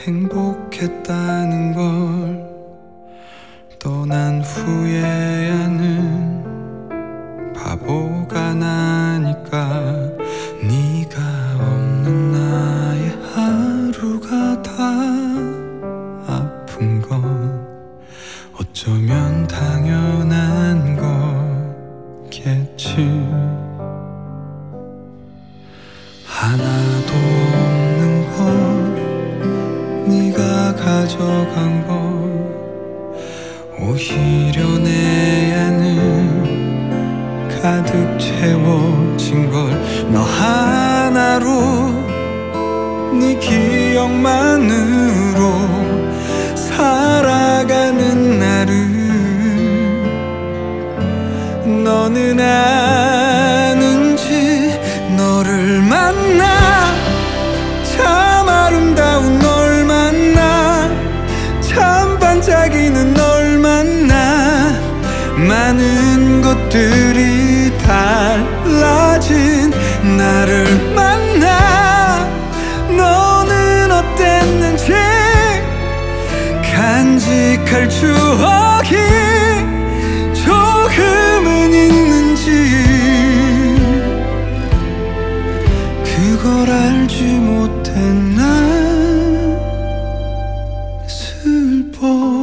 행복했다는 걸 떠난 후에야는 바보가 나니까. 네가 없는 나의 하루가 다 아픈 건 어쩌면 당연한 거겠지. 하나도 없는 걸 네가 가져간 걸 오히려 내 안은 가득 채워진 걸. 너 하나로 네 기억만으로 살아가는 나를 너는 아는지. 너를 만나 참 아름다운 널 만나 참 반짝이는 널 만나 많은 것들이 달라진 나를 만나 너는 어땠는지 간직할 추억이 조금은 있는지 그걸 알지 못해 난 슬퍼.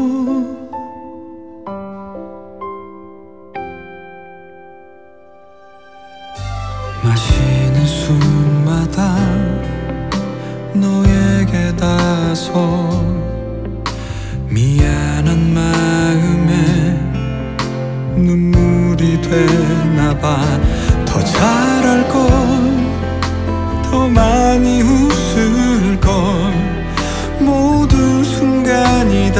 마시는 숨마다 너에게 닿아서 미안한 마음에 눈물이 되나봐. 더 잘할 걸 더 많이 웃을 걸 모든 순간이다.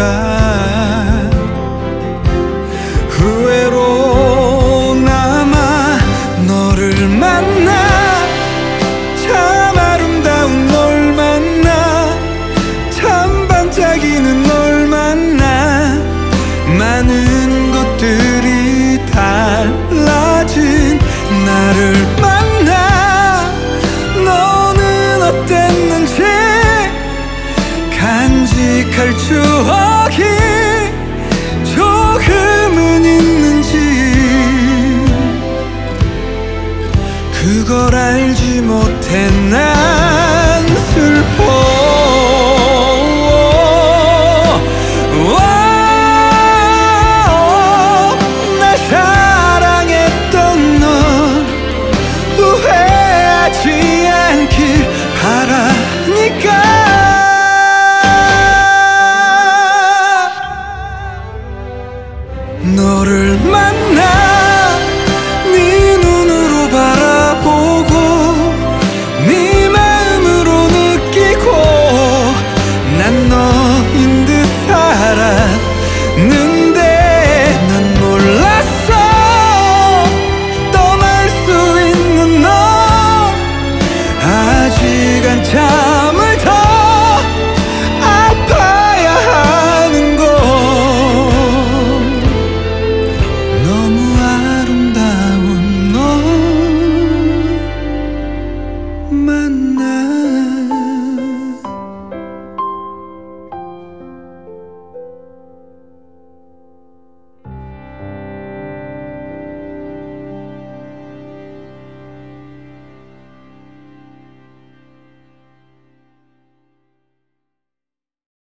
후회로 남아 너를 만나 참 아름다운 널 만나 참 반짝이는 널 만나 많은 것들이 달라진 나를 만나 너는 어땠는지 간직할 추억이 조금은 있는지 그걸 알지 못해 난 슬퍼. 날 사랑했던 널 후회하지 않길 바라니까. 너를 만나 네 눈으로 바라보고 네 마음으로 느끼고 난 너인 듯 살았는데 난 몰랐어 떠날 수 있는 너 아직 한참을 더 아파야 하는 걸. 너무 아름다운 너 만나